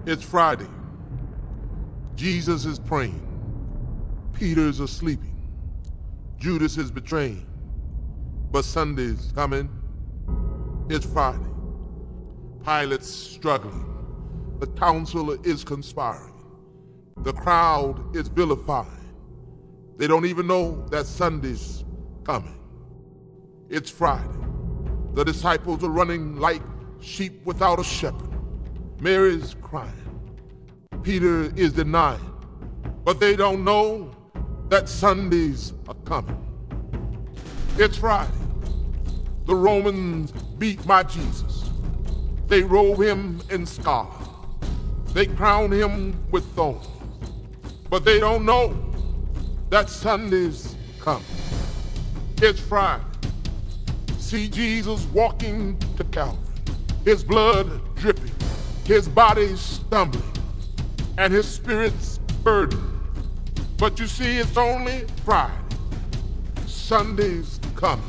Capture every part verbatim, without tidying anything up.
It's Friday. Jesus is praying. Peter's is sleeping. Judas is betraying. But Sunday's coming. It's Friday. Pilate's struggling. The council is conspiring. The crowd is vilifying. They don't even know that Sunday's coming. It's Friday. The disciples are running like sheep without a shepherd. Mary's crying. Peter is denying. But they don't know that Sundays are coming. It's Friday. The Romans beat my Jesus. They robe him in scarlet. They crown him with thorns. But they don't know that Sunday's coming. It's Friday. See Jesus walking to Calvary. His blood dripping. His body stumbling. And his spirit's burdened. But you see, it's only Friday. Sunday's coming.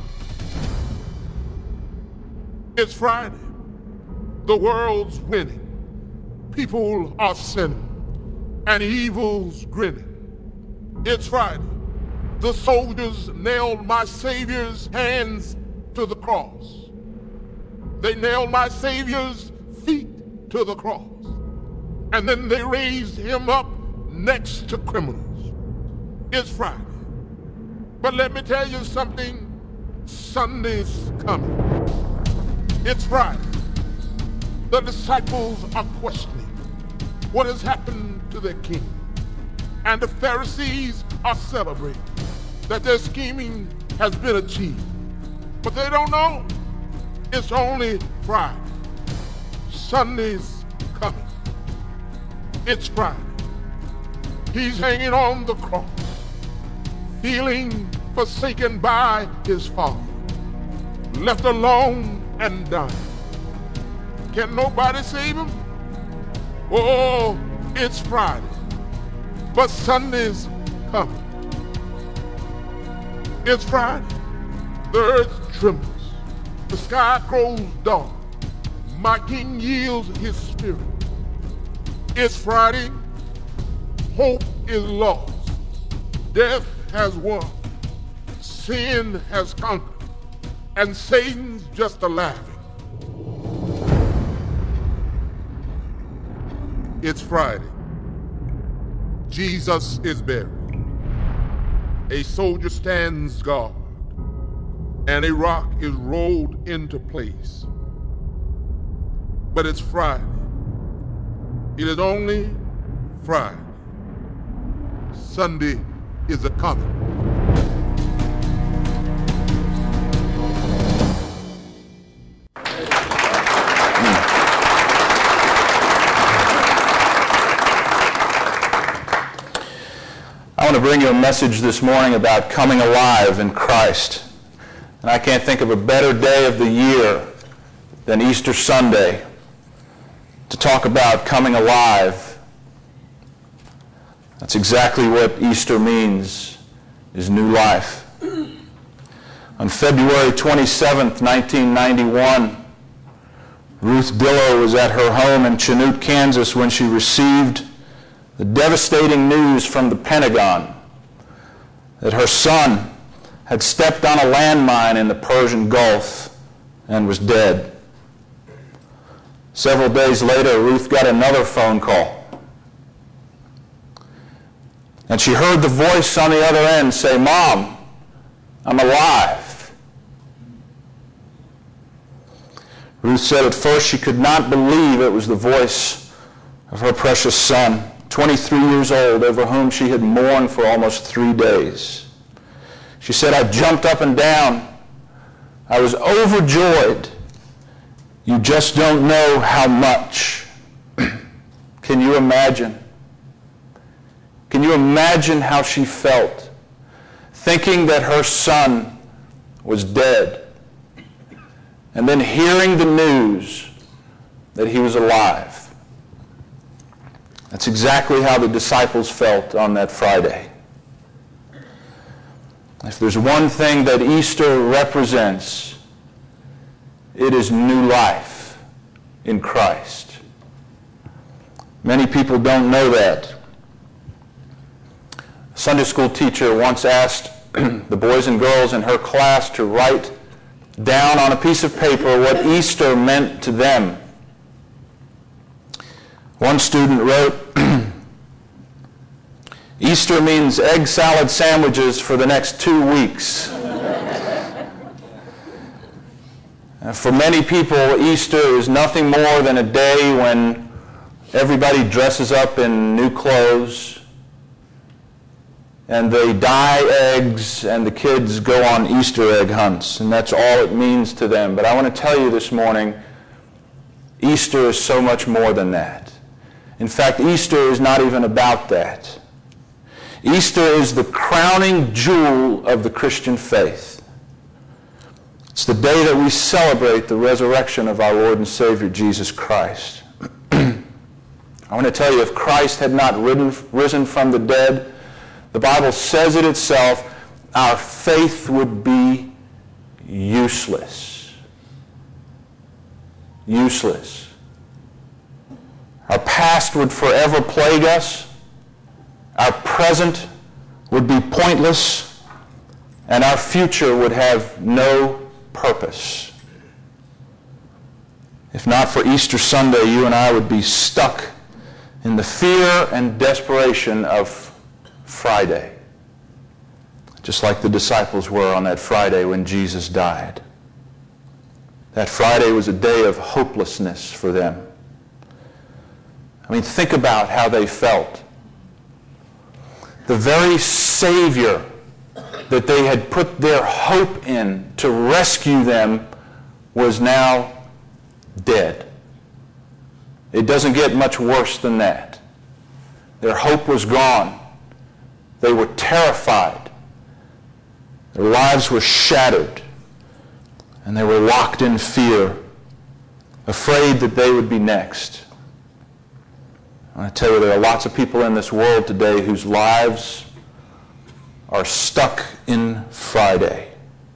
It's Friday. The world's winning. People are sinning. And evil's grinning. It's Friday. The soldiers nailed my Savior's hands to the cross. They nailed my Savior's feet to the cross. And then they raised him up next to criminals. It's Friday. But let me tell you something. Sunday's coming. It's Friday. The disciples are questioning what has happened to their king. And the Pharisees are celebrating that their scheming has been achieved. But they don't know it's only Friday. Sunday's coming. It's Friday. He's hanging on the cross, feeling forsaken by his Father, left alone and dying. Can nobody save him? Oh, it's Friday, but Sunday's coming. It's Friday. The earth trembles. The sky grows dark. My King yields his spirit. It's Friday. Hope is lost. Death has won. Sin has conquered. And Satan's just a laughing. It's Friday. Jesus is buried. A soldier stands guard. And a rock is rolled into place. But it's Friday. It is only Friday. Sunday is a coming. I want to bring you a message this morning about coming alive in Christ. And I can't think of a better day of the year than Easter Sunday to talk about coming alive. That's exactly what Easter means, is new life. On February twenty-seventh, nineteen ninety-one, Ruth Dillow was at her home in Chanute, Kansas when she received the devastating news from the Pentagon that her son had stepped on a landmine in the Persian Gulf and was dead. Several days later, Ruth got another phone call. And she heard the voice on the other end say, "Mom, I'm alive." Ruth said at first she could not believe it was the voice of her precious son, twenty-three years old, over whom she had mourned for almost three days. She said, "I jumped up and down. I was overjoyed. You just don't know how much." Can you imagine? Can you imagine how she felt, thinking that her son was dead, and then hearing the news that he was alive? That's exactly how the disciples felt on that Friday. If there's one thing that Easter represents, it is new life in Christ. Many people don't know that. A Sunday school teacher once asked the boys and girls in her class to write down on a piece of paper what Easter meant to them. One student wrote, "Easter means egg salad sandwiches for the next two weeks." For many people, Easter is nothing more than a day when everybody dresses up in new clothes and they dye eggs and the kids go on Easter egg hunts, and that's all it means to them. But I want to tell you this morning, Easter is so much more than that. In fact, Easter is not even about that. Easter is the crowning jewel of the Christian faith. It's the day that we celebrate the resurrection of our Lord and Savior, Jesus Christ. I want to tell you, if Christ had not risen from the dead, the Bible says it itself, our faith would be useless. Useless. Our past would forever plague us. Our present would be pointless. And our future would have no purpose. If not for Easter Sunday, you and I would be stuck in the fear and desperation of Friday, just like the disciples were on that Friday when Jesus died. That Friday was a day of hopelessness for them. I mean, think about how they felt. The very Savior that they had put their hope in to rescue them was now dead. It doesn't get much worse than that. Their hope was gone. They were terrified. Their lives were shattered. And they were locked in fear, afraid that they would be next. I want to tell you, there are lots of people in this world today whose lives are stuck in Friday.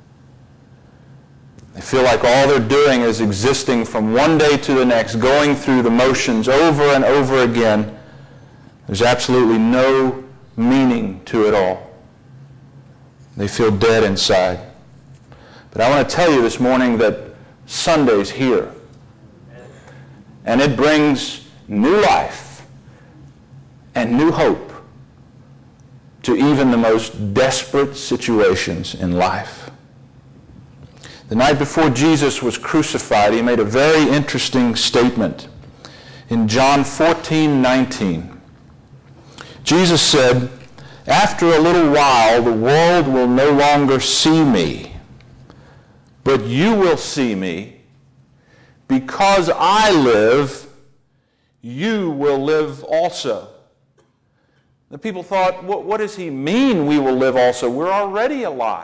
They feel like all they're doing is existing from one day to the next, going through the motions over and over again. There's absolutely no meaning to it all. They feel dead inside. But I want to tell you this morning that Sunday's here. And it brings new life and new hope to even the most desperate situations in life. The night before Jesus was crucified, he made a very interesting statement. In John fourteen nineteen, Jesus said, "After a little while, the world will no longer see me, but you will see me. Because I live, you will live also." The people thought, what, what does he mean we will live also? We're already alive.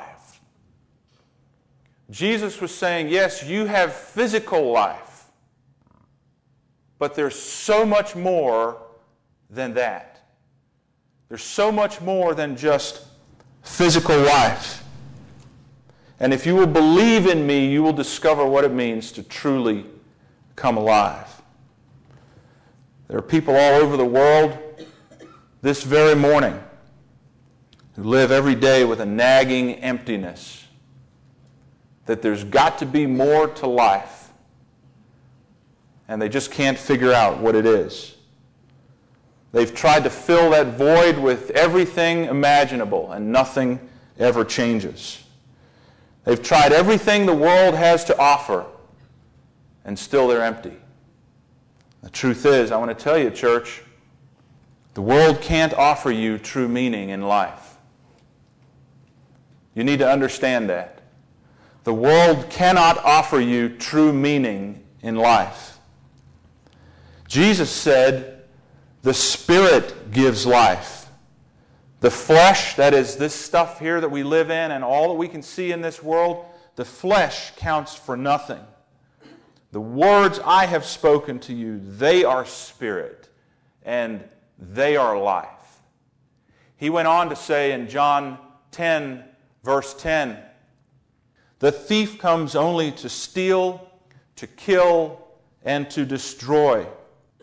Jesus was saying, yes, you have physical life, but there's so much more than that. There's so much more than just physical life. And if you will believe in me, you will discover what it means to truly come alive. There are people all over the world this very morning who live every day with a nagging emptiness that there's got to be more to life, and they just can't figure out what it is. They've tried to fill that void with everything imaginable, and nothing ever changes. They've tried everything the world has to offer, and still they're empty. The truth is, I want to tell you, church, the world can't offer you true meaning in life. You need to understand that. The world cannot offer you true meaning in life. Jesus said, the Spirit gives life. The flesh, that is this stuff here that we live in and all that we can see in this world, the flesh counts for nothing. The words I have spoken to you, they are spirit and they are life. He went on to say in John ten, verse ten, the thief comes only to steal, to kill, and to destroy.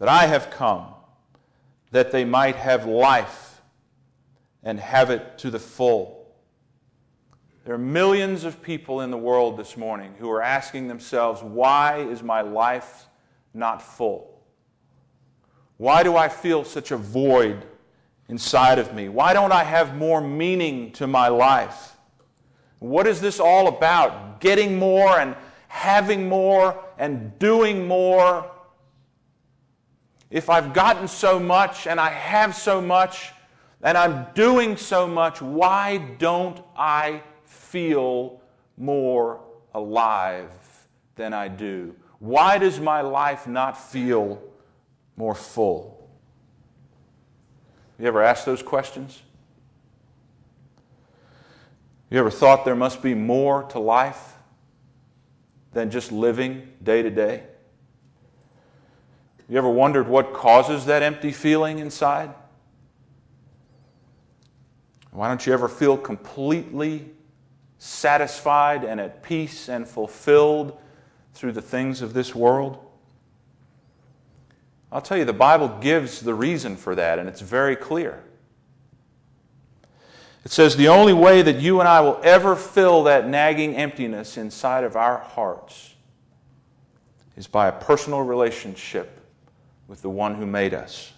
that I have come that they might have life and have it to the full. There are millions of people in the world this morning who are asking themselves, why is my life not full? Why do I feel such a void inside of me? Why don't I have more meaning to my life? What is this all about? Getting more and having more and doing more. If I've gotten so much and I have so much and I'm doing so much, why don't I feel more alive than I do? Why does my life not feel more full? You ever asked those questions? You ever thought there must be more to life than just living day to day? You ever wondered what causes that empty feeling inside? Why don't you ever feel completely satisfied and at peace and fulfilled through the things of this world? I'll tell you, the Bible gives the reason for that, and it's very clear. It says the only way that you and I will ever fill that nagging emptiness inside of our hearts is by a personal relationship with the one who made us.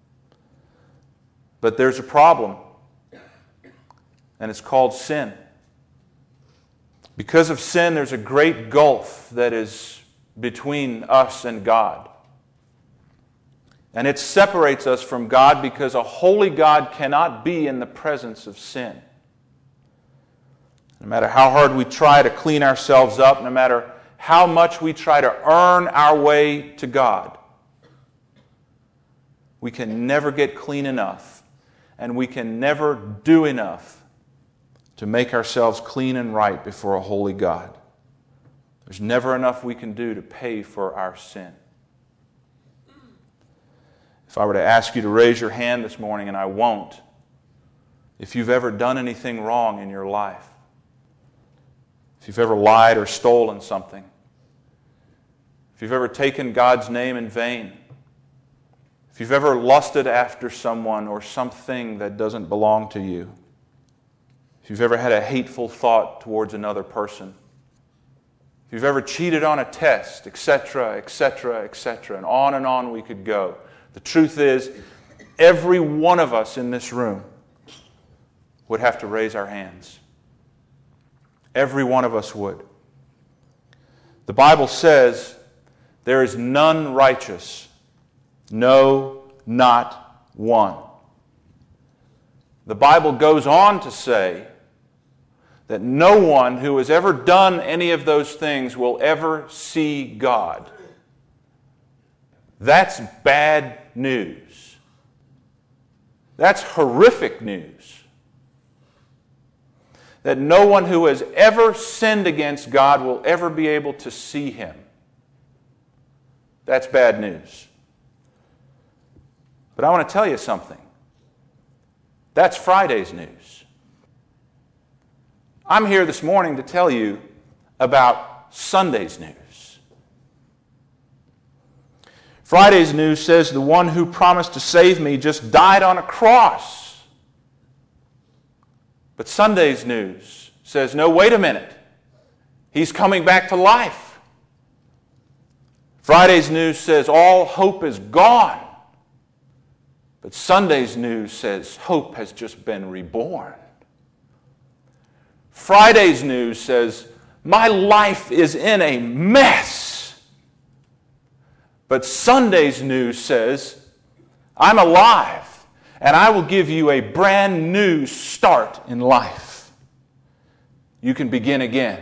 But there's a problem, and it's called sin. Because of sin, there's a great gulf that is between us and God. And it separates us from God because a holy God cannot be in the presence of sin. No matter how hard we try to clean ourselves up, no matter how much we try to earn our way to God, we can never get clean enough, and we can never do enough to make ourselves clean and right before a holy God. There's never enough we can do to pay for our sin. If I were to ask you to raise your hand this morning, and I won't, if you've ever done anything wrong in your life, if you've ever lied or stolen something, if you've ever taken God's name in vain, if you've ever lusted after someone or something that doesn't belong to you, if you've ever had a hateful thought towards another person, if you've ever cheated on a test, et cetera, et cetera, et cetera, and on and on we could go. The truth is, every one of us in this room would have to raise our hands. Every one of us would. The Bible says, there is none righteous, no, not one. The Bible goes on to say that no one who has ever done any of those things will ever see God. That's bad news. That's horrific news. That no one who has ever sinned against God will ever be able to see Him. That's bad news. But I want to tell you something. That's Friday's news. I'm here this morning to tell you about Sunday's news. Friday's news says the one who promised to save me just died on a cross. But Sunday's news says, no, wait a minute. He's coming back to life. Friday's news says all hope is gone. But Sunday's news says hope has just been reborn. Friday's news says my life is in a mess. But Sunday's news says I'm alive and I will give you a brand new start in life. You can begin again.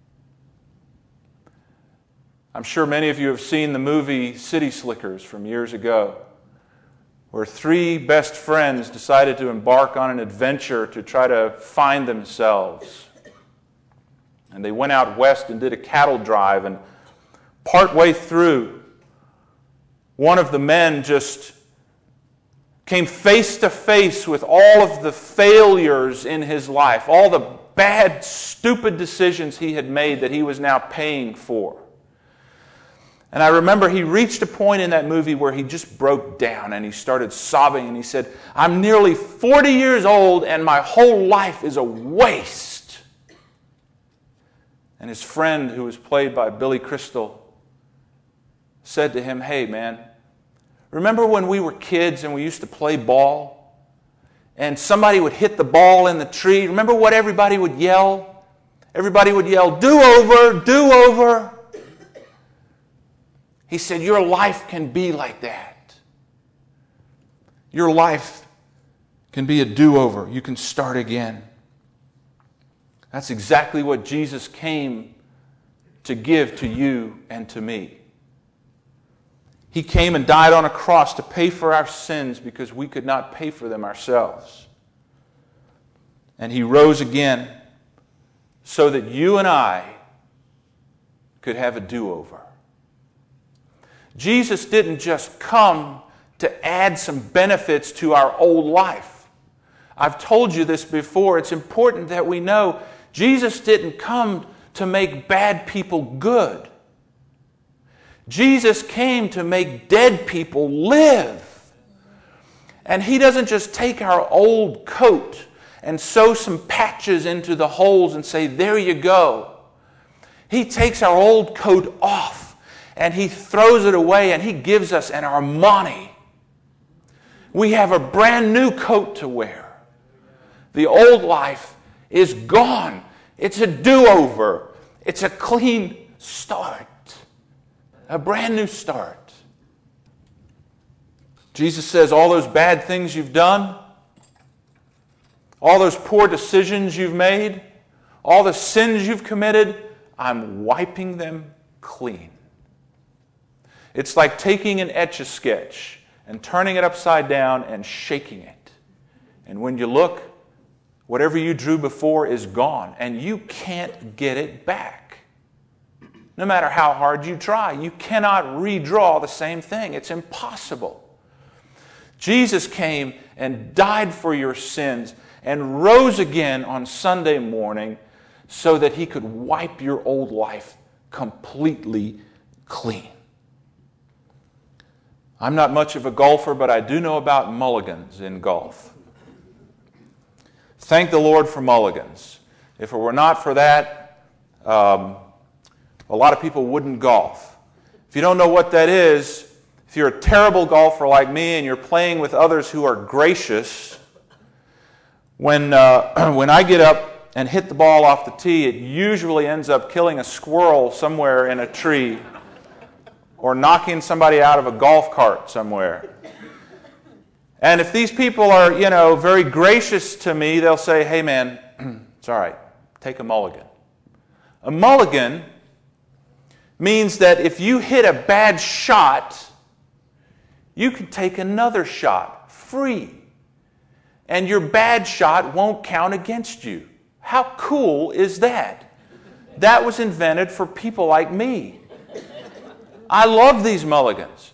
I'm sure many of you have seen the movie City Slickers from years ago, where three best friends decided to embark on an adventure to try to find themselves. And they went out west and did a cattle drive, and partway through, one of the men just came face to face with all of the failures in his life, all the bad, stupid decisions he had made that he was now paying for. And I remember he reached a point in that movie where he just broke down and he started sobbing and he said, I'm nearly forty years old and my whole life is a waste. And his friend, who was played by Billy Crystal, said to him, hey man, remember when we were kids and we used to play ball and somebody would hit the ball in the tree? Remember what everybody would yell? Everybody would yell, do-over, do-over. He said, your life can be like that. Your life can be a do-over. You can start again. That's exactly what Jesus came to give to you and to me. He came and died on a cross to pay for our sins because we could not pay for them ourselves. And He rose again so that you and I could have a do-over. Jesus didn't just come to add some benefits to our old life. I've told you this before. It's important that we know Jesus didn't come to make bad people good. Jesus came to make dead people live. And He doesn't just take our old coat and sew some patches into the holes and say, there you go. He takes our old coat off and He throws it away and He gives us an Armani. We have a brand new coat to wear. The old life is gone. It's a do-over. It's a clean start. A brand new start. Jesus says all those bad things you've done, all those poor decisions you've made, all the sins you've committed, I'm wiping them clean. It's like taking an Etch-a-Sketch and turning it upside down and shaking it. And when you look, whatever you drew before is gone, and you can't get it back. No matter how hard you try, you cannot redraw the same thing. It's impossible. Jesus came and died for your sins and rose again on Sunday morning so that He could wipe your old life completely clean. I'm not much of a golfer, but I do know about mulligans in golf. Thank the Lord for mulligans. If it were not for that, um, a lot of people wouldn't golf. If you don't know what that is, if you're a terrible golfer like me and you're playing with others who are gracious, when, uh, when I get up and hit the ball off the tee, it usually ends up killing a squirrel somewhere in a tree or knocking somebody out of a golf cart somewhere. And if these people are, you know, very gracious to me, they'll say, hey man, it's all right, take a mulligan. A mulligan means that if you hit a bad shot, you can take another shot free. And your bad shot won't count against you. How cool is that? That was invented for people like me. I love these mulligans.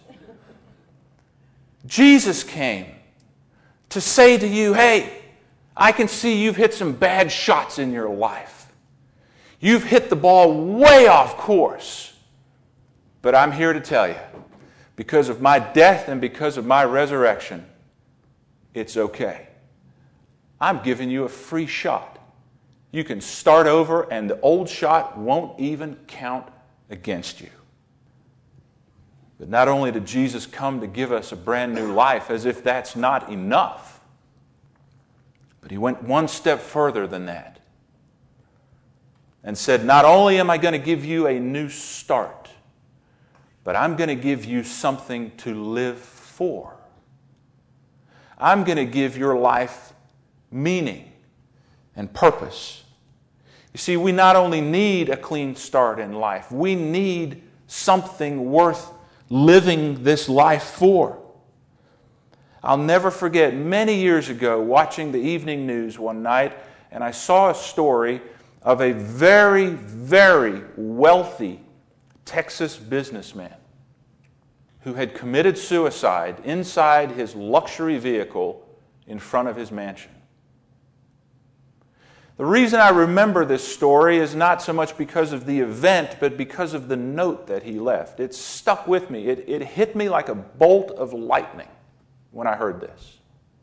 Jesus came to say to you, hey, I can see you've hit some bad shots in your life. You've hit the ball way off course. But I'm here to tell you, because of my death and because of my resurrection, it's okay. I'm giving you a free shot. You can start over and the old shot won't even count against you. But not only did Jesus come to give us a brand new life, as if that's not enough, but He went one step further than that and said, not only am I going to give you a new start, but I'm going to give you something to live for. I'm going to give your life meaning and purpose. You see, we not only need a clean start in life, we need something worth living this life for. I'll never forget, many years ago, watching the evening news one night, and I saw a story of a very, very wealthy Texas businessman who had committed suicide inside his luxury vehicle in front of his mansion. The reason I remember this story is not so much because of the event, but because of the note that he left. It stuck with me. It, it hit me like a bolt of lightning when I heard this.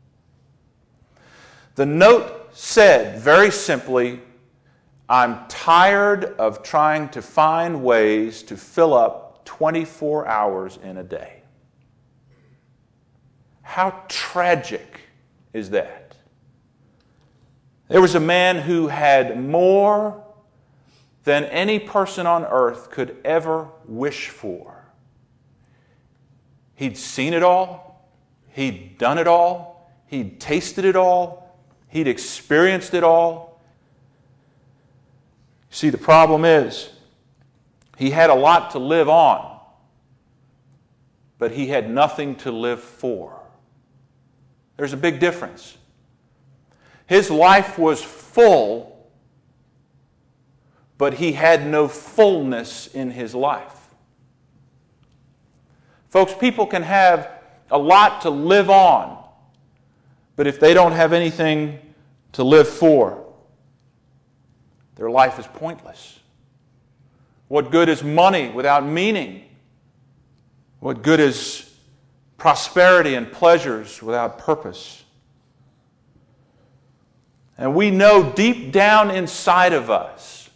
The note said, very simply, I'm tired of trying to find ways to fill up twenty-four hours in a day. How tragic is that? There was a man who had more than any person on earth could ever wish for. He'd seen it all. He'd done it all. He'd tasted it all. He'd experienced it all. See, the problem is, he had a lot to live on, but he had nothing to live for. There's a big difference. His life was full, but he had no fullness in his life. Folks, people can have a lot to live on, but if they don't have anything to live for, their life is pointless. What good is money without meaning? What good is prosperity and pleasures without purpose? And we know deep down inside of us,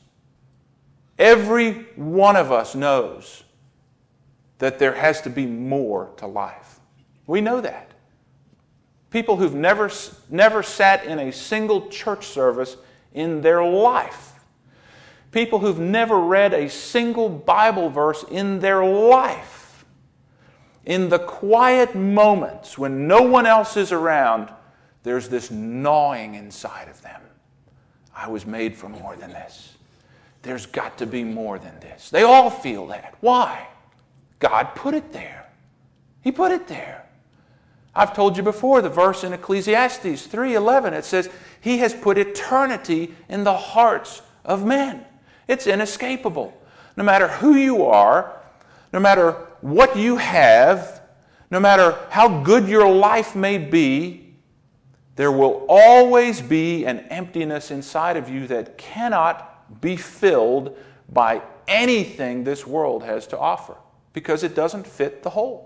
every one of us knows that there has to be more to life. We know that. People who've never, never sat in a single church service in their life. People who've never read a single Bible verse in their life. In the quiet moments when no one else is around, there's this gnawing inside of them. I was made for more than this. There's got to be more than this. They all feel that. Why? God put it there. He put it there. I've told you before the verse in Ecclesiastes three eleven. It says, He has put eternity in the hearts of men. It's inescapable. No matter who you are, no matter what you have, no matter how good your life may be, there will always be an emptiness inside of you that cannot be filled by anything this world has to offer, because it doesn't fit the whole.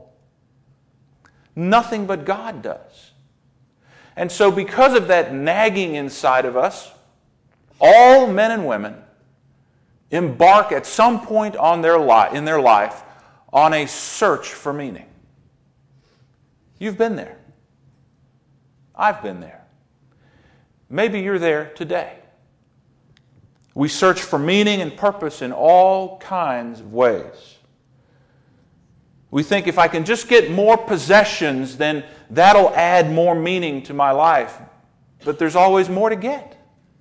Nothing but God does. And so because of that nagging inside of us, all men and women embark at some point on their li- in their life on a search for meaning. You've been there. I've been there. Maybe you're there today. We search for meaning and purpose in all kinds of ways. We think if I can just get more possessions, then that'll add more meaning to my life. But there's always more to get.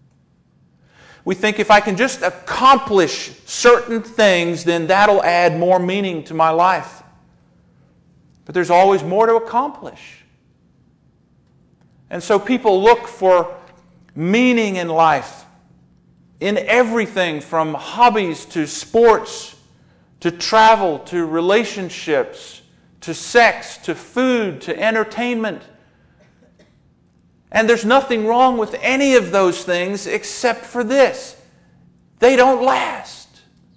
We think if I can just accomplish certain things, then that'll add more meaning to my life. But there's always more to accomplish. And so people look for meaning in life, in everything from hobbies to sports, to travel, to relationships, to sex, to food, to entertainment. And there's nothing wrong with any of those things except for this. They don't last.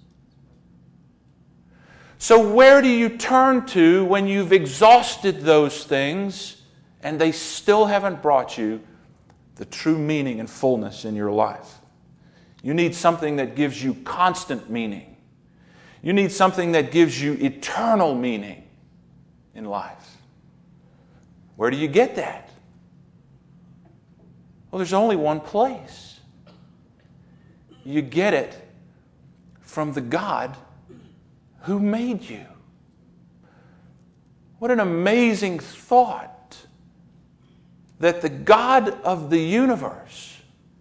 So where do you turn to when you've exhausted those things and they still haven't brought you the true meaning and fullness in your life? You need something that gives you constant meaning. You need something that gives you eternal meaning in life. Where do you get that? Well, there's only one place. You get it from the God who made you. What an amazing thought that the God of the universe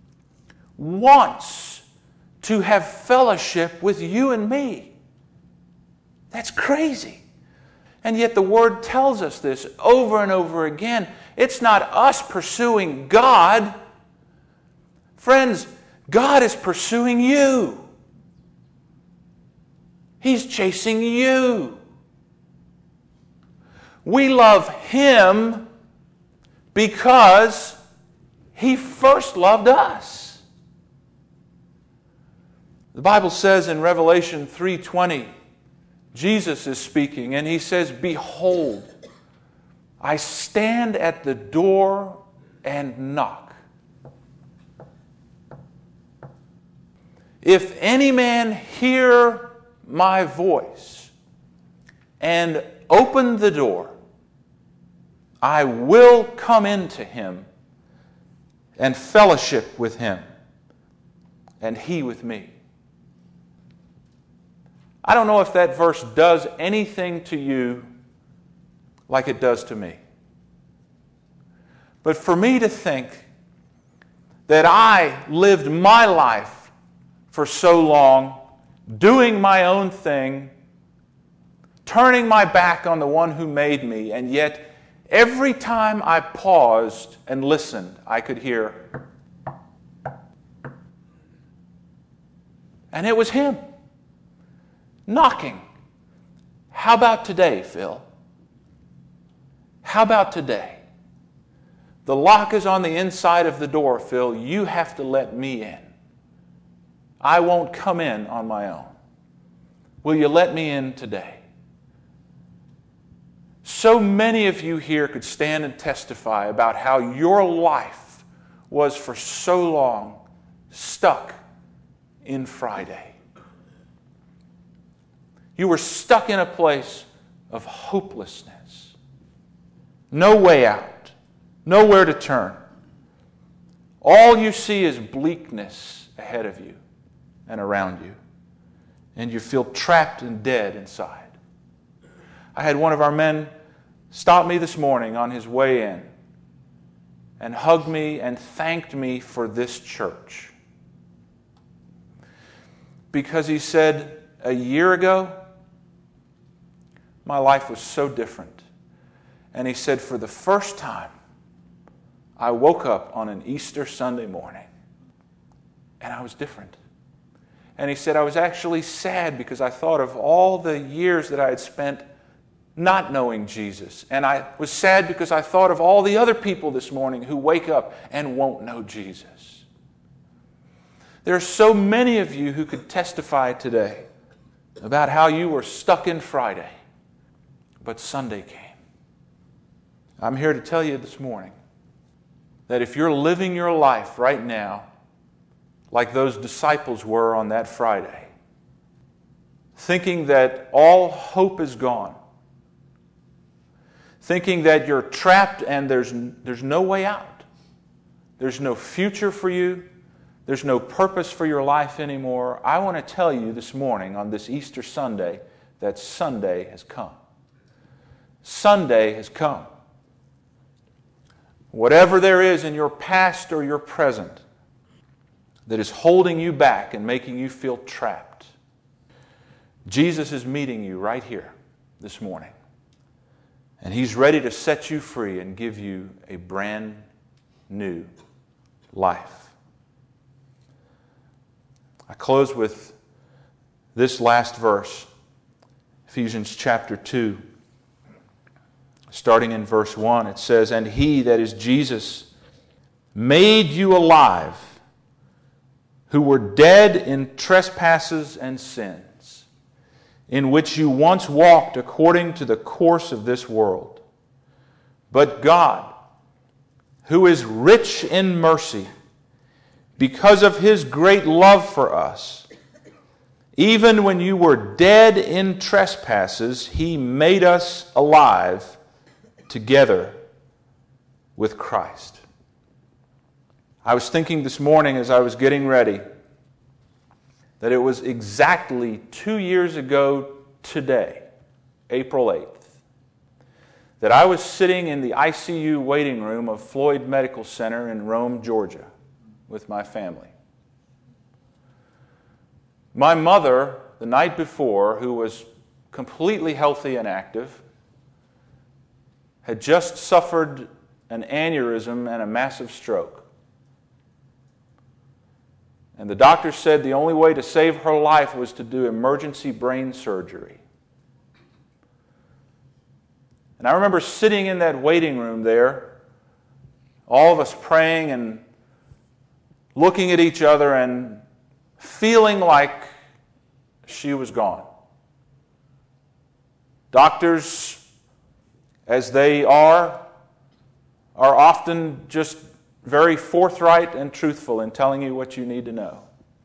wants to have fellowship with you and me. That's crazy. And yet the Word tells us this over and over again. It's not us pursuing God. Friends, God is pursuing you. He's chasing you. We love Him because He first loved us. The Bible says in Revelation three twenty, Jesus is speaking, and he says, "Behold, I stand at the door and knock. If any man hear my voice and open the door, I will come into him and fellowship with him, and he with me." I don't know if that verse does anything to you like it does to me. But for me to think that I lived my life for so long, doing my own thing, turning my back on the one who made me, and yet every time I paused and listened, I could hear, and it was him knocking. How about today, Phil? How about today? The lock is on the inside of the door, Phil. You have to let me in. I won't come in on my own. Will you let me in today? So many of you here could stand and testify about how your life was for so long stuck in Friday. You were stuck in a place of hopelessness. No way out. Nowhere to turn. All you see is bleakness ahead of you and around you. And you feel trapped and dead inside. I had one of our men stop me this morning on his way in and hugged me and thanked me for this church. Because he said, a year ago, my life was so different. And he said, for the first time, I woke up on an Easter Sunday morning, and I was different. And he said, I was actually sad because I thought of all the years that I had spent not knowing Jesus. And I was sad because I thought of all the other people this morning who wake up and won't know Jesus. There are so many of you who could testify today about how you were stuck in Friday, but Sunday came. I'm here to tell you this morning that if you're living your life right now like those disciples were on that Friday, thinking that all hope is gone, thinking that you're trapped and there's, there's no way out, there's no future for you, there's no purpose for your life anymore, I want to tell you this morning on this Easter Sunday that Sunday has come. Sunday has come. Whatever there is in your past or your present that is holding you back and making you feel trapped, Jesus is meeting you right here this morning. And He's ready to set you free and give you a brand new life. I close with this last verse, Ephesians chapter two. Starting in verse one, it says, "And He, that is Jesus, made you alive, who were dead in trespasses and sins, in which you once walked according to the course of this world. But God, who is rich in mercy, because of His great love for us, even when you were dead in trespasses, He made us alive together with Christ." I was thinking this morning as I was getting ready that it was exactly two years ago today, April eighth, that I was sitting in the I C U waiting room of Floyd Medical Center in Rome, Georgia, with my family. My mother, the night before, who was completely healthy and active, had just suffered an aneurysm and a massive stroke. And the doctor said the only way to save her life was to do emergency brain surgery. And I remember sitting in that waiting room there, all of us praying and looking at each other and feeling like she was gone. Doctors, as they are, are often just very forthright and truthful in telling you what you need to know.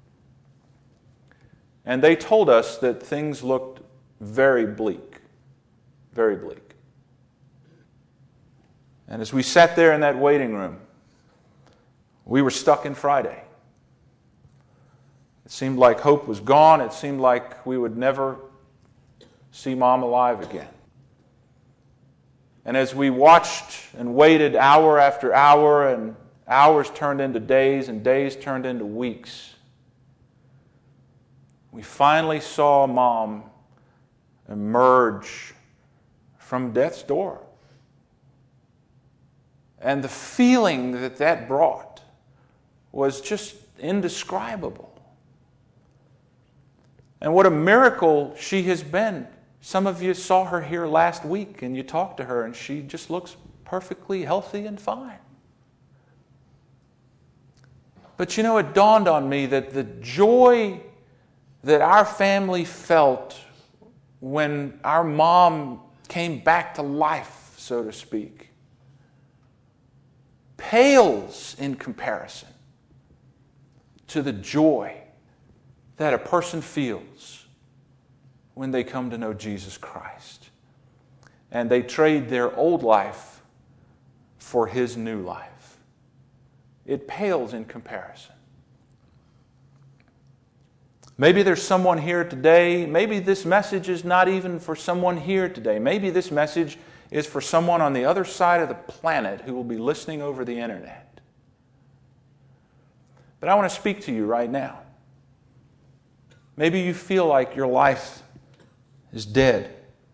And they told us that things looked very bleak, very bleak. And as we sat there in that waiting room, we were stuck in Friday. It seemed like hope was gone. It seemed like we would never see Mom alive again. And as we watched and waited hour after hour, and hours turned into days and days turned into weeks, we finally saw Mom emerge from death's door. And the feeling that that brought was just indescribable. And what a miracle she has been. Some of you saw her here last week and you talked to her and she just looks perfectly healthy and fine. But you know, it dawned on me that the joy that our family felt when our mom came back to life, so to speak, pales in comparison to the joy that a person feels when they come to know Jesus Christ and they trade their old life for His new life. It pales in comparison. Maybe there's someone here today, maybe this message is not even for someone here today. Maybe this message is for someone on the other side of the planet who will be listening over the internet. But I want to speak to you right now. Maybe you feel like your life is dead.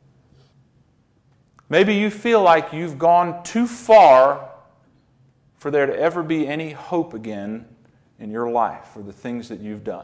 Maybe you feel like you've gone too far for there to ever be any hope again in your life for the things that you've done.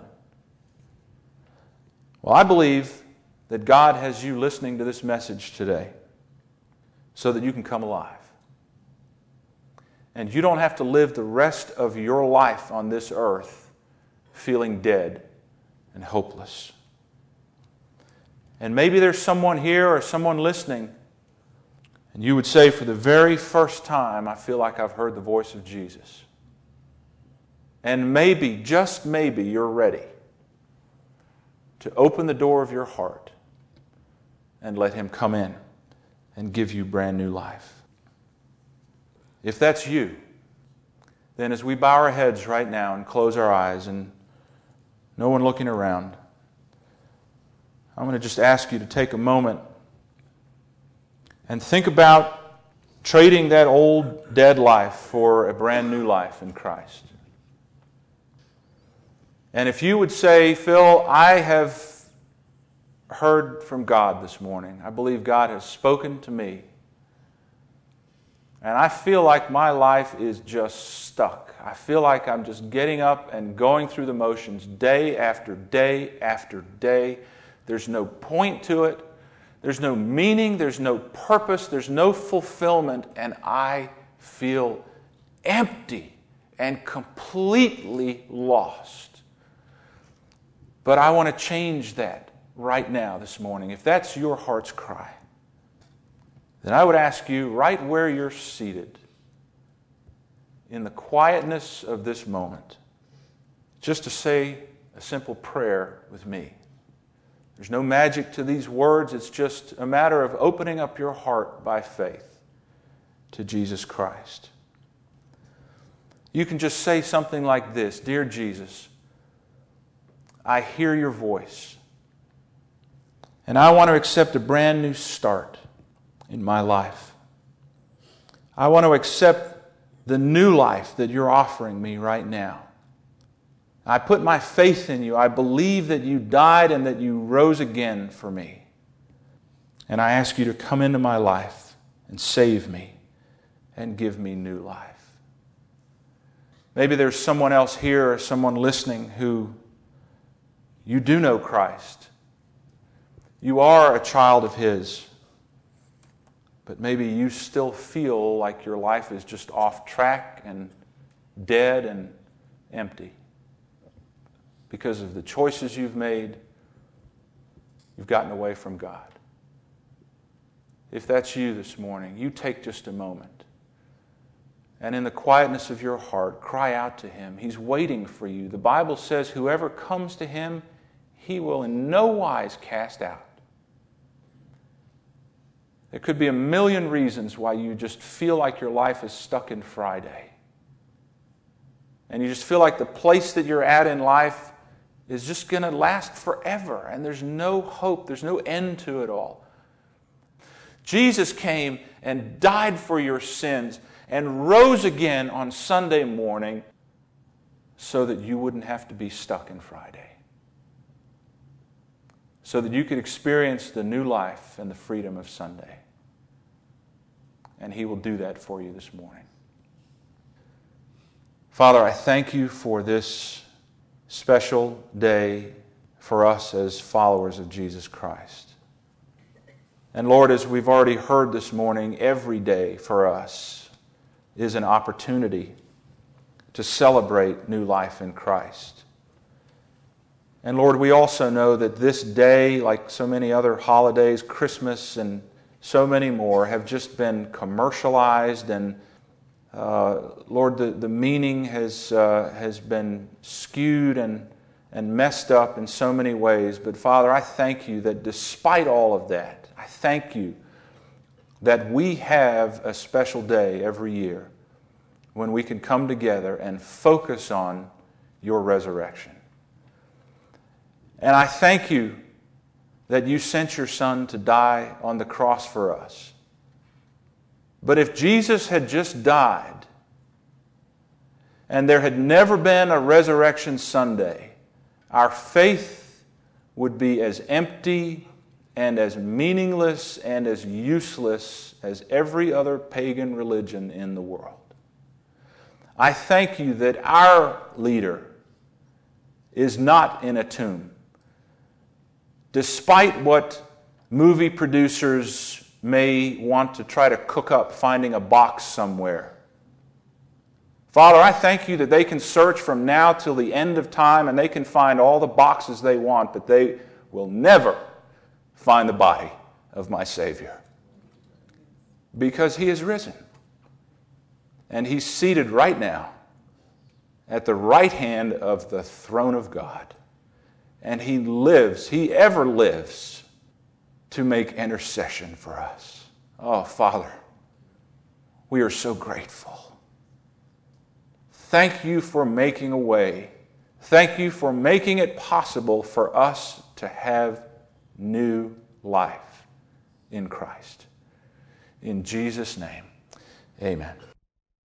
Well, I believe that God has you listening to this message today so that you can come alive. And you don't have to live the rest of your life on this earth feeling dead and hopeless. And maybe there's someone here or someone listening, and you would say, for the very first time, I feel like I've heard the voice of Jesus. And maybe, just maybe, you're ready to open the door of your heart and let Him come in and give you brand new life. If that's you, then as we bow our heads right now and close our eyes and no one looking around, I'm going to just ask you to take a moment and think about trading that old dead life for a brand new life in Christ. And if you would say, Phil, I have heard from God this morning. I believe God has spoken to me. And I feel like my life is just stuck. I feel like I'm just getting up and going through the motions day after day after day. There's no point to it. There's no meaning. There's no purpose. There's no fulfillment. And I feel empty and completely lost. But I want to change that right now this morning. If that's your heart's cry, then I would ask you right where you're seated, in the quietness of this moment, just to say a simple prayer with me. There's no magic to these words. It's just a matter of opening up your heart by faith to Jesus Christ. You can just say something like this: Dear Jesus, I hear your voice, and I want to accept a brand new start in my life. I want to accept the new life that you're offering me right now. I put my faith in you. I believe that you died and that you rose again for me. And I ask you to come into my life and save me and give me new life. Maybe there's someone else here or someone listening who you do know Christ. You are a child of His. But maybe you still feel like your life is just off track and dead and empty because of the choices you've made, you've gotten away from God. If that's you this morning, you take just a moment and in the quietness of your heart, cry out to Him. He's waiting for you. The Bible says whoever comes to Him, He will in no wise cast out. There could be a million reasons why you just feel like your life is stuck in Friday. And you just feel like the place that you're at in life is just going to last forever. And there's no hope. There's no end to it all. Jesus came and died for your sins and rose again on Sunday morning so that you wouldn't have to be stuck in Friday. So that you could experience the new life and the freedom of Sunday. And He will do that for you this morning. Father, I thank You for this special day for us as followers of Jesus Christ. And Lord, as we've already heard this morning, every day for us is an opportunity to celebrate new life in Christ. And Lord, we also know that this day, like so many other holidays, Christmas and so many more, have just been commercialized and uh, Lord, the, the meaning has uh, has been skewed and, and messed up in so many ways. But Father, I thank You that despite all of that, I thank You that we have a special day every year when we can come together and focus on Your resurrection. And I thank You that You sent Your Son to die on the cross for us. But if Jesus had just died and there had never been a Resurrection Sunday, our faith would be as empty and as meaningless and as useless as every other pagan religion in the world. I thank You that our leader is not in a tomb. Despite what movie producers may want to try to cook up finding a box somewhere. Father, I thank You that they can search from now till the end of time and they can find all the boxes they want, but they will never find the body of my Savior. Because He is risen. And He's seated right now at the right hand of the throne of God. And He lives, He ever lives, to make intercession for us. Oh, Father, we are so grateful. Thank You for making a way. Thank You for making it possible for us to have new life in Christ. In Jesus' name, amen.